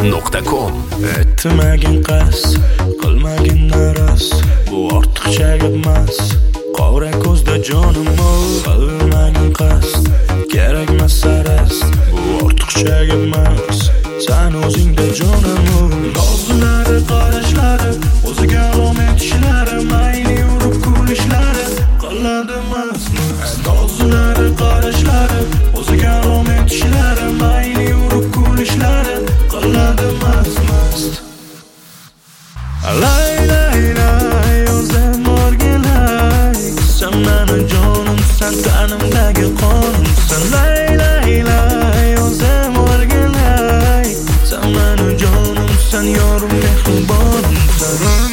Podcast.com. Etmagin qas, qilmagin naras, bu ortiqcha gapmas. Qora ko'zda jonim qilmagin qas, kerakmas saras, bu ortiqcha gapmas. Sen o'zingda jonim nozlari qarashlari, o'ziga alomat ishlari, mayli urib kulishlari qiladi mast. Nozlari qarashlari, o'ziga alomat ishlari, mayli urib kulishlari qiladi mast. Lay lay lay, o'zim o'rgilay, sen meni jonim, sen tanimdagi qonimsan. Lay lay lay, o'zim o'rgilay, sen meni jonim, sen yorim, mehribonimsan.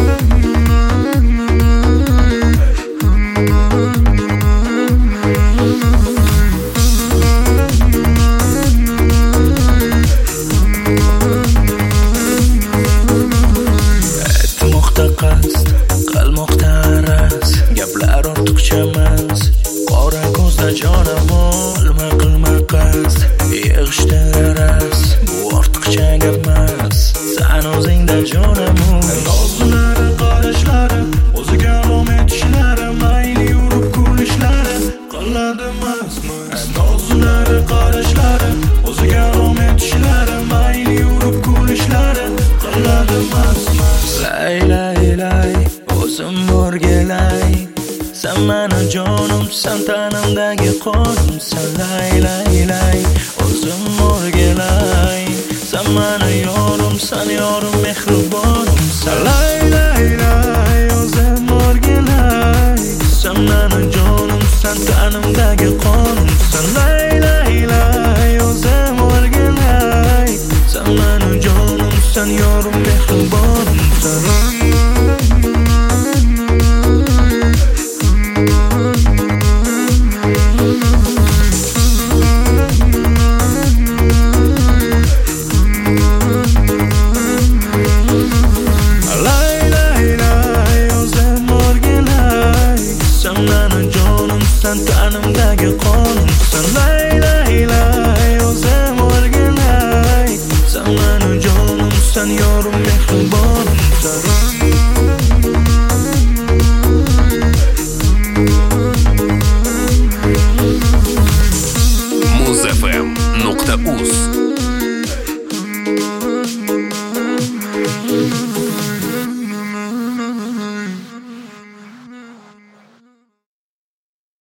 Qilmoqda aras, gaplar ortiqcha emas. Qora ko'zda jonim olma qilma qas, yig'ishda aras, bu ortiqcha gapmas. Sen o'zingda jonim nozlari qarashlari, o'ziga alomat ishlari, mayli urib kulishlari qiladi mast. Nozlari qarashlari, o'ziga alomat ishlari, mayli urib kulishlari qiladi mast. Lay lay lay, o'zim o'rgilay, sen meni jonim, sen tanimdagi qonimsan. Lay lay lay, o'zim o'rgilay, sen meni yorim, sen yorim, mehribonimsan. Lay lay lay, o'zim o'rgilay, sen meni jonim, sen tanimdagi qonimsan. Lay lay lay, o'zim o'rgilay, sen meni jonim, sen yorim, mehribonimsan. Sen tanimdagi qonimsan. Lay lay lay, o'zim o'rgilay, sen meni jonim, sen yorim, mehribonimsan.